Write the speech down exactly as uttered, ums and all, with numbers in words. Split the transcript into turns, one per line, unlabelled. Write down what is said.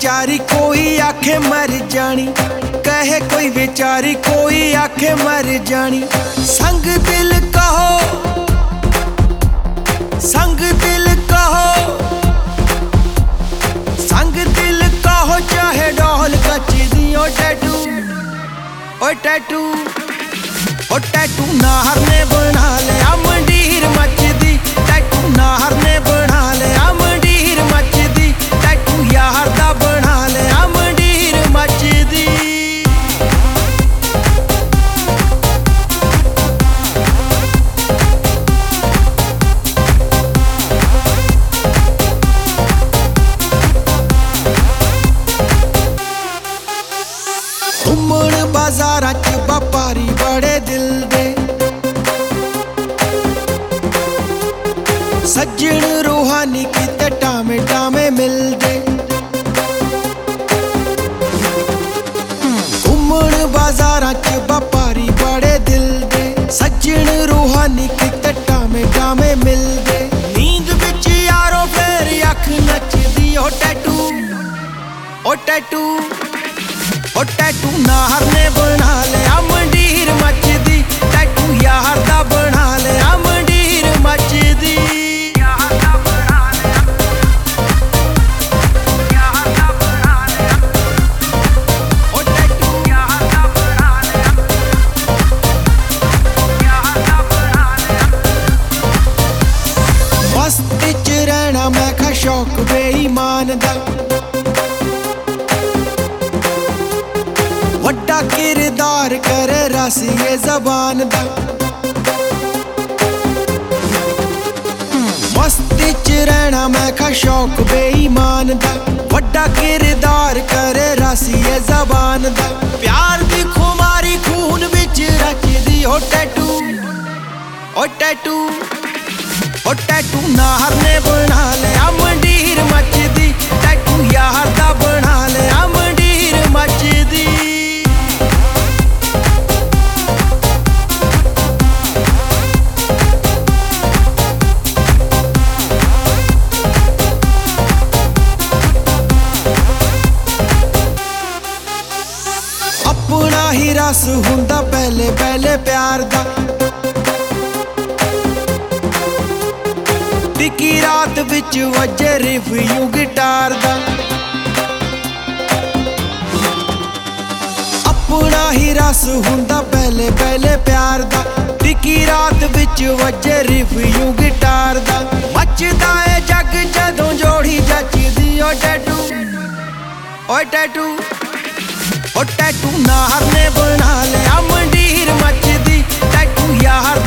बेचारी कोई आखे मर जानी, कहे कोई बेचारी कोई आखे मर जानी। संग दिल कहो, संग दिल कहो, संग दिल कहो, चाहे डोल कच दी। ओ टैटू, ओ टैटू, ओ टैटू नाहर ने बना लिया मंडीर मचदी। टैटू नाहर ने बना लिया मंडीर मचदी। टैटू यार दा बना लिया मंडीर मचदी। घुम्मण बाजारां च व्यापारी बड़े दिल दे, सज्जन रूहानी किते टामे टामे मिलदे। घुम्मण बाजारां च व्यापारी बड़े दिल दे, सज्जन रूहानी किते टामे टामे मिलदे। नींद विच यारो फिर अख नचदी। ओ टैटू, ओ टैटू, ओ टैटू नाहर ने बना लिया मंडीर मचदी। टैटू यार दा बना लिया मंडीर मचदी। मस्ती च रहना मैं खा शौक बेईमान दा, वड्डा किरदार करे रसिए ज़बान दा। मस्ती च रहना मैं खा शौक बेईमान दा, वड्डा किरदार करे रसिए ज़बान दा। प्यार दी खुमारी खून विच रचदी। ओ टैटू, ओ टैटू, ओ टैटू नाहर ने बना लिया मंडीर मचदी। टैटू यार दा बना लिया मंडीर मचदी। अपना ही रस हुंदा पहले पहले प्यार दा, टिकी रात विच वजे रिव्यू गिटार दा। अपना ही रस हुंदा पहले पहले प्यार दा, टिकी रात विच वजे रिव्यू गिटार दा। मचदा है जग जदों जोड़ी जचदी। ओ टैटू, ओ टैटू, ओ टैटू नाहर ने बना लिया मंडीर मचदी। टैटू यार